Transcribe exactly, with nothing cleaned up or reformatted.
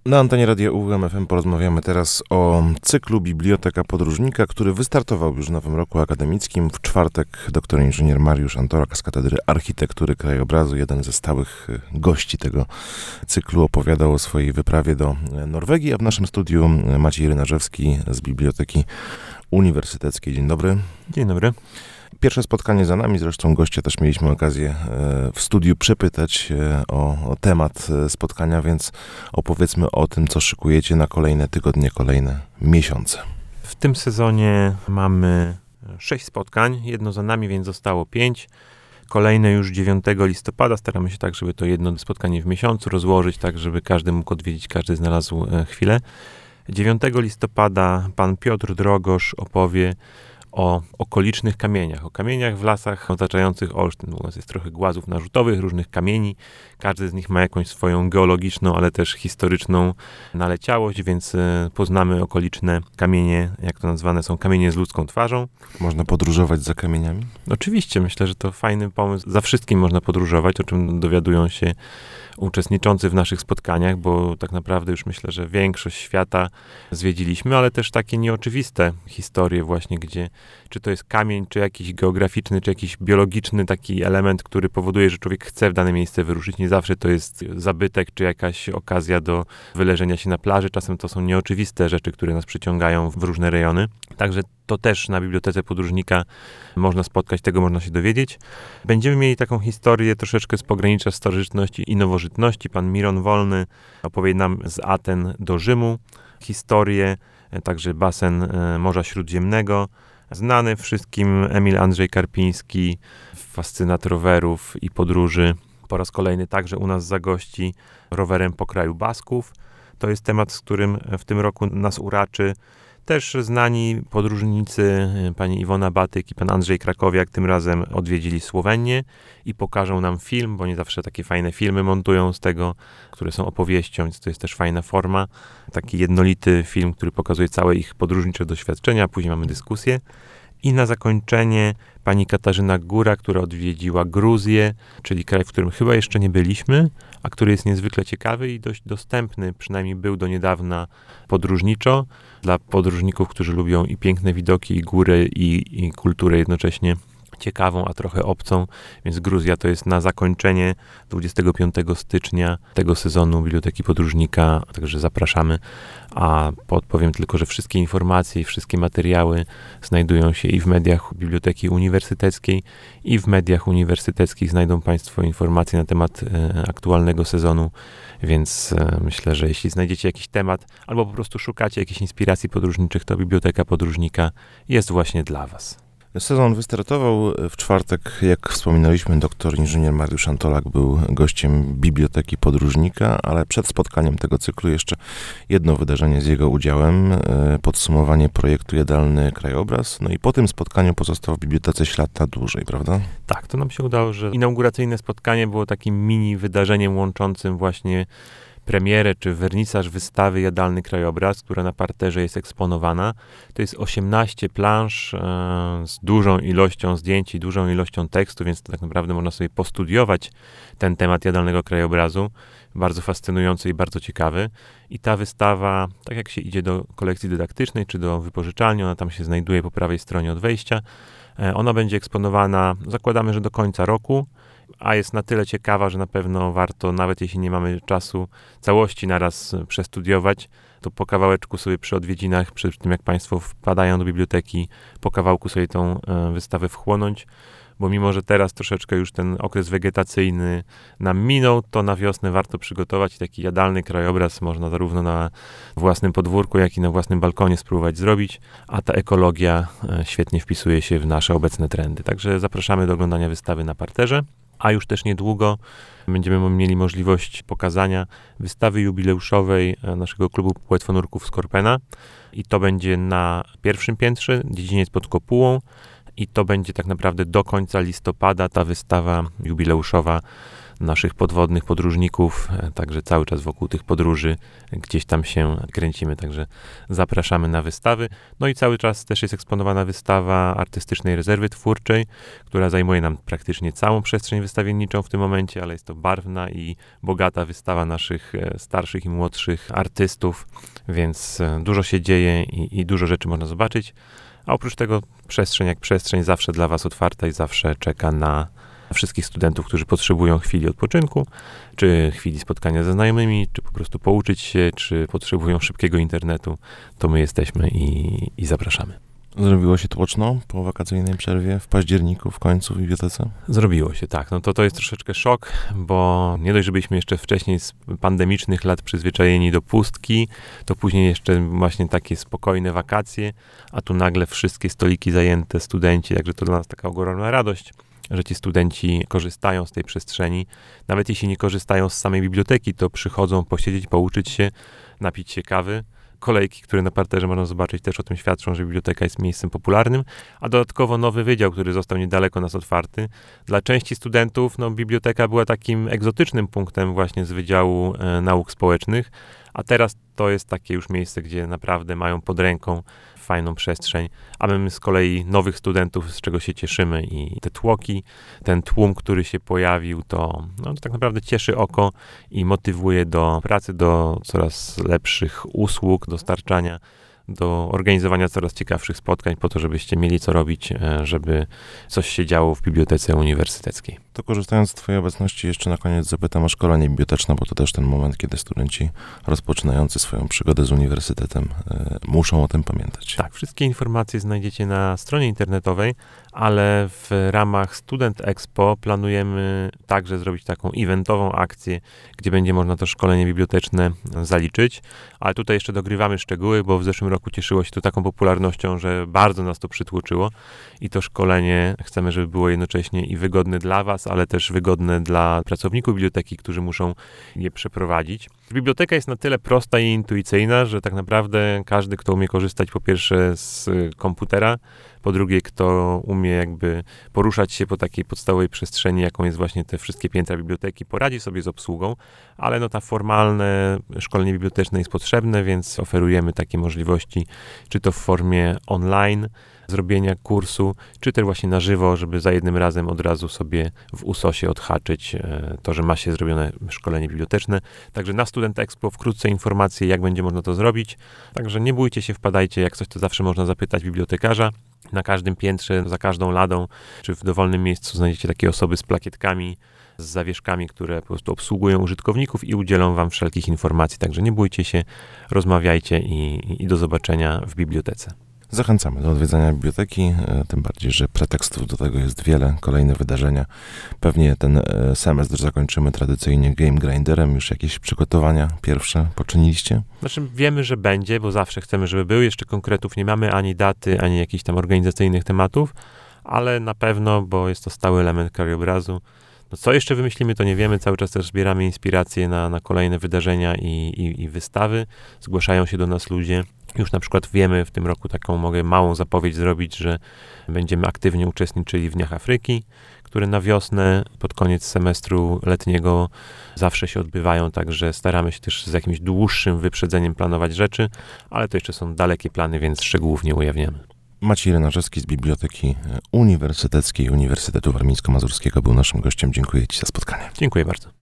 Na antenie Radia U W M F M porozmawiamy teraz o cyklu Biblioteka Podróżnika, który wystartował już w nowym roku akademickim. W czwartek doktor inżynier Mariusz Antorak z Katedry Architektury Krajobrazu, jeden ze stałych gości tego cyklu, opowiadał o swojej wyprawie do Norwegii, a w naszym studiu Maciej Rynarzewski z Biblioteki Uniwersyteckiej. Dzień dobry. Dzień dobry. Pierwsze spotkanie za nami, zresztą gościa też mieliśmy okazję w studiu przepytać o, o temat spotkania, więc opowiedzmy o tym, co szykujecie na kolejne tygodnie, kolejne miesiące. W tym sezonie mamy sześć spotkań, jedno za nami, więc zostało pięć. Kolejne już dziewiątego listopada, staramy się tak, żeby to jedno spotkanie w miesiącu rozłożyć, tak żeby każdy mógł odwiedzić, każdy znalazł chwilę. dziewiątego listopada pan Piotr Drogosz opowie o okolicznych kamieniach, o kamieniach w lasach otaczających Olsztyn. U nas jest trochę głazów narzutowych, różnych kamieni. Każdy z nich ma jakąś swoją geologiczną, ale też historyczną naleciałość, więc poznamy okoliczne kamienie, jak to nazwane są, kamienie z ludzką twarzą. Można podróżować za kamieniami? Oczywiście, myślę, że to fajny pomysł. Za wszystkim można podróżować, o czym dowiadują się uczestniczący w naszych spotkaniach, bo tak naprawdę już myślę, że większość świata zwiedziliśmy, ale też takie nieoczywiste historie właśnie, gdzie czy to jest kamień, czy jakiś geograficzny, czy jakiś biologiczny taki element, który powoduje, że człowiek chce w dane miejsce wyruszyć. Nie zawsze to jest zabytek, czy jakaś okazja do wyleżenia się na plaży. Czasem to są nieoczywiste rzeczy, które nas przyciągają w różne rejony. Także to też na Bibliotece Podróżnika można spotkać, tego można się dowiedzieć. Będziemy mieli taką historię troszeczkę z pogranicza starożytności i nowożytności. Pan Miron Wolny opowie nam z Aten do Rzymu historię, także basen Morza Śródziemnego. Znany wszystkim Emil Andrzej Karpiński, fascynat rowerów i podróży. Po raz kolejny także u nas zagości rowerem po kraju Basków. To jest temat, z którym w tym roku nas uraczy. Też znani podróżnicy, pani Iwona Batyk i pan Andrzej Krakowiak, tym razem odwiedzili Słowenię i pokażą nam film, bo nie zawsze takie fajne filmy montują z tego, które są opowieścią, więc to jest też fajna forma. Taki jednolity film, który pokazuje całe ich podróżnicze doświadczenia, później mamy dyskusję. I na zakończenie pani Katarzyna Góra, która odwiedziła Gruzję, czyli kraj, w którym chyba jeszcze nie byliśmy, a który jest niezwykle ciekawy i dość dostępny, przynajmniej był do niedawna podróżniczo, dla podróżników, którzy lubią i piękne widoki, i góry, i, i kulturę jednocześnie ciekawą, a trochę obcą, więc Gruzja to jest na zakończenie dwudziestego piątego stycznia tego sezonu Biblioteki Podróżnika, także zapraszamy, a podpowiem tylko, że wszystkie informacje i wszystkie materiały znajdują się i w mediach Biblioteki Uniwersyteckiej, i w mediach uniwersyteckich znajdą Państwo informacje na temat e, aktualnego sezonu, więc e, myślę, że jeśli znajdziecie jakiś temat, albo po prostu szukacie jakichś inspiracji podróżniczych, to Biblioteka Podróżnika jest właśnie dla Was. Sezon wystartował w czwartek, jak wspominaliśmy, doktor inżynier Mariusz Antorak był gościem Biblioteki Podróżnika, ale przed spotkaniem tego cyklu jeszcze jedno wydarzenie z jego udziałem, podsumowanie projektu Jadalny Krajobraz, no i po tym spotkaniu pozostał w bibliotece ślad na dłużej, prawda? Tak, to nam się udało, że inauguracyjne spotkanie było takim mini wydarzeniem łączącym właśnie premierę czy wernisaż wystawy Jadalny Krajobraz, która na parterze jest eksponowana. To jest osiemnaście plansz e, z dużą ilością zdjęć i dużą ilością tekstu, więc tak naprawdę można sobie postudiować ten temat Jadalnego Krajobrazu. Bardzo fascynujący i bardzo ciekawy. I ta wystawa, tak jak się idzie do kolekcji dydaktycznej czy do wypożyczalni, ona tam się znajduje po prawej stronie od wejścia. E, ona będzie eksponowana, zakładamy, że do końca roku, a jest na tyle ciekawa, że na pewno warto, nawet jeśli nie mamy czasu całości naraz przestudiować, to po kawałeczku sobie przy odwiedzinach, przy tym jak Państwo wpadają do biblioteki, po kawałku sobie tą e, wystawę wchłonąć, bo mimo, że teraz troszeczkę już ten okres wegetacyjny nam minął, to na wiosnę warto przygotować taki jadalny krajobraz, można zarówno na własnym podwórku, jak i na własnym balkonie spróbować zrobić, a ta ekologia e, świetnie wpisuje się w nasze obecne trendy. Także zapraszamy do oglądania wystawy na parterze. A już też niedługo będziemy mieli możliwość pokazania wystawy jubileuszowej naszego klubu płetwonurków Skorpena. I to będzie na pierwszym piętrze, dziedziniec pod kopułą. I to będzie tak naprawdę do końca listopada ta wystawa jubileuszowa naszych podwodnych podróżników, także cały czas wokół tych podróży gdzieś tam się kręcimy, także zapraszamy na wystawy. No i cały czas też jest eksponowana wystawa Artystycznej Rezerwy Twórczej, która zajmuje nam praktycznie całą przestrzeń wystawienniczą w tym momencie, ale jest to barwna i bogata wystawa naszych starszych i młodszych artystów, więc dużo się dzieje i, i dużo rzeczy można zobaczyć. A oprócz tego przestrzeń jak przestrzeń zawsze dla was otwarta i zawsze czeka na wszystkich studentów, którzy potrzebują chwili odpoczynku, czy chwili spotkania ze znajomymi, czy po prostu pouczyć się, czy potrzebują szybkiego internetu, to my jesteśmy i, i zapraszamy. Zrobiło się tłoczno po wakacyjnej przerwie w październiku, w końcu w bibliotece? Zrobiło się, tak. No to to jest troszeczkę szok, bo nie dość, że byliśmy jeszcze wcześniej z pandemicznych lat przyzwyczajeni do pustki, to później jeszcze właśnie takie spokojne wakacje, a tu nagle wszystkie stoliki zajęte, studenci, także to dla nas taka ogromna radość, że ci studenci korzystają z tej przestrzeni. Nawet jeśli nie korzystają z samej biblioteki, to przychodzą posiedzieć, pouczyć się, napić się kawy. Kolejki, które na parterze można zobaczyć, też o tym świadczą, że biblioteka jest miejscem popularnym, a dodatkowo nowy wydział, który został niedaleko nas otwarty. Dla części studentów no, biblioteka była takim egzotycznym punktem właśnie z Wydziału e, Nauk Społecznych, a teraz to jest takie już miejsce, gdzie naprawdę mają pod ręką fajną przestrzeń, a my z kolei nowych studentów, z czego się cieszymy i te tłoki, ten tłum, który się pojawił, to, no, to tak naprawdę cieszy oko i motywuje do pracy, do coraz lepszych usług, dostarczania, do organizowania coraz ciekawszych spotkań po to, żebyście mieli co robić, żeby coś się działo w bibliotece uniwersyteckiej. To korzystając z twojej obecności jeszcze na koniec zapytam o szkolenie biblioteczne, bo to też ten moment, kiedy studenci rozpoczynający swoją przygodę z uniwersytetem y, muszą o tym pamiętać. Tak, wszystkie informacje znajdziecie na stronie internetowej, ale w ramach Student Expo planujemy także zrobić taką eventową akcję, gdzie będzie można to szkolenie biblioteczne zaliczyć, ale tutaj jeszcze dogrywamy szczegóły, bo w zeszłym roku cieszyło się to taką popularnością, że bardzo nas to przytłoczyło i to szkolenie chcemy, żeby było jednocześnie i wygodne dla was, ale też wygodne dla pracowników biblioteki, którzy muszą je przeprowadzić. Biblioteka jest na tyle prosta i intuicyjna, że tak naprawdę każdy, kto umie korzystać po pierwsze z komputera, po drugie, kto umie jakby poruszać się po takiej podstawowej przestrzeni, jaką jest właśnie te wszystkie piętra biblioteki, poradzi sobie z obsługą, ale no ta formalne szkolenie biblioteczne jest potrzebne, więc oferujemy takie możliwości, czy to w formie online, zrobienia kursu, czy też właśnie na żywo, żeby za jednym razem od razu sobie w usosie odhaczyć to, że ma się zrobione szkolenie biblioteczne. Także na Student Expo wkrótce informacje, jak będzie można to zrobić. Także nie bójcie się, wpadajcie, jak coś to zawsze można zapytać bibliotekarza. Na każdym piętrze, za każdą ladą, czy w dowolnym miejscu znajdziecie takie osoby z plakietkami, z zawieszkami, które po prostu obsługują użytkowników i udzielą wam wszelkich informacji. Także nie bójcie się, rozmawiajcie i, i do zobaczenia w bibliotece. Zachęcamy do odwiedzania biblioteki, tym bardziej, że pretekstów do tego jest wiele, kolejne wydarzenia. Pewnie ten semestr zakończymy tradycyjnie Game Grinderem. Już jakieś przygotowania pierwsze poczyniliście? Znaczy wiemy, że będzie, bo zawsze chcemy, żeby był. Jeszcze konkretów nie mamy, ani daty, ani jakichś tam organizacyjnych tematów, ale na pewno, bo jest to stały element krajobrazu. No co jeszcze wymyślimy, to nie wiemy. Cały czas też zbieramy inspiracje na, na kolejne wydarzenia i, i, i wystawy. Zgłaszają się do nas ludzie. Już na przykład wiemy, w tym roku taką mogę małą zapowiedź zrobić, że będziemy aktywnie uczestniczyli w Dniach Afryki, które na wiosnę, pod koniec semestru letniego zawsze się odbywają, także staramy się też z jakimś dłuższym wyprzedzeniem planować rzeczy, ale to jeszcze są dalekie plany, więc szczegółów nie ujawniamy. Maciej Rynarzewski z Biblioteki Uniwersyteckiej Uniwersytetu Warmińsko-Mazurskiego był naszym gościem. Dziękuję ci za spotkanie. Dziękuję bardzo.